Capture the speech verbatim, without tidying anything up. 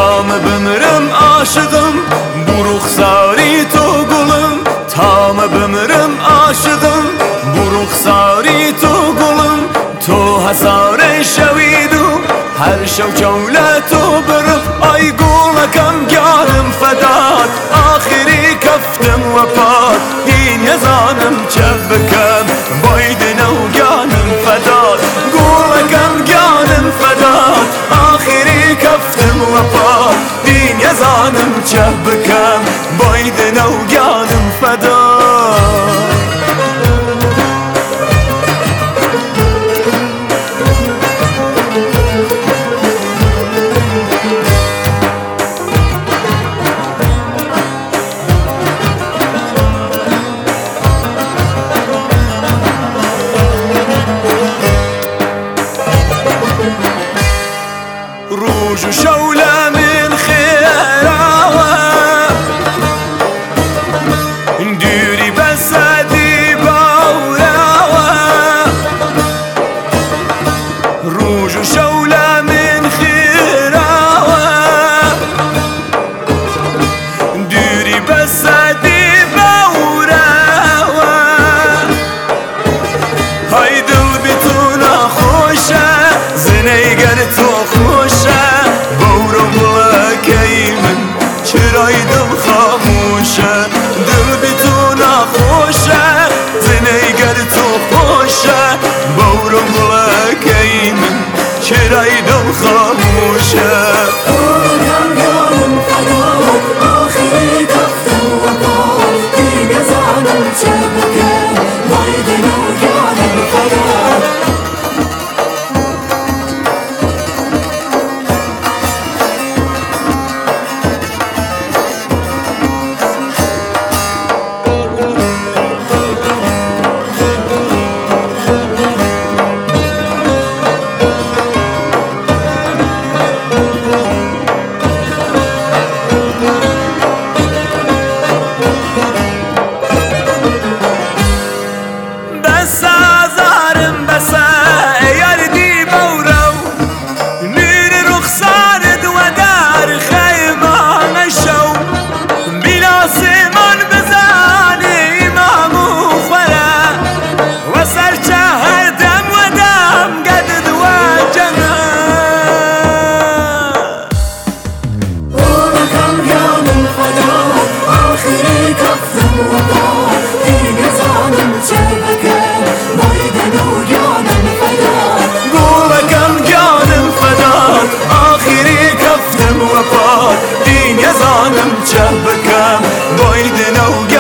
تام بمرم عاشقم بو رخساری تو گلم تام بمرم عاشقم بو رخساری تو گلم تو حسار شوید و هر شو جولتو برف آی گولکم گانم فدات آخری کفتم و پات دین یزانم چه بکم باید نوگانم فدات گولکم گانم فدات آخری کفتم و پات دین یزانم چه بکم باید نوگانم فدات روج و شولة من خيراوة نديري بس هدي باوراوة روج و شولة من خيراوة نديري بس هدي باوراوة هاي دل بتونا خوشة زني قرتو چرای دل خاموشه دل بی تو نخوشه زنیگر تو خوشه بورم بلکه من چرای دل خاموشه بورم یارم فدات آخری کفتم و پات دیگه زنم چه بکن باید نوگانم فدات دین یزانم چه بکم باید نوگانم